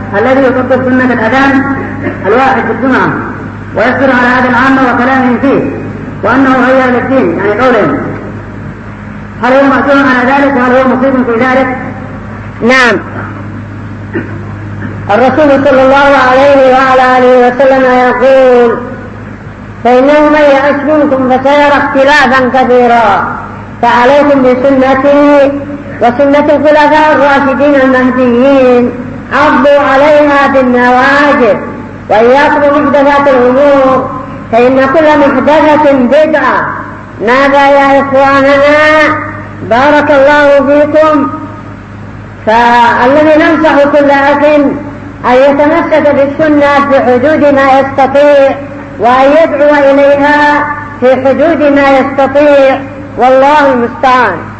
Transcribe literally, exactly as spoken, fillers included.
الذي يطبق سنة الأذان الواحد في الجمعة ويصبر على هذا العامة وكلامهم فيه وأنه غير للدين يعني قولهم، هل هو مأجور على ذلك وهل هو مصيب في ذلك؟ نعم. الرسول صلى الله عليه وعلى آله وسلم يقول: فإنه من يعش منكم فسيرى اختلافا كثيرا، فعليكم بسنتي وسنة الخلفاء الراشدين المهديين، عضوا عليها بالنواجذ، وإياكم محدثات الأمور، فإن كل محدثة بدعة. ماذا يا إخواننا؟ بارك الله فيكم. فالذي ننصح كل أخ أن يتمسك بالسنة في حدود ما يستطيع، وأن يدعو إليها في حدود ما يستطيع، والله المستعان.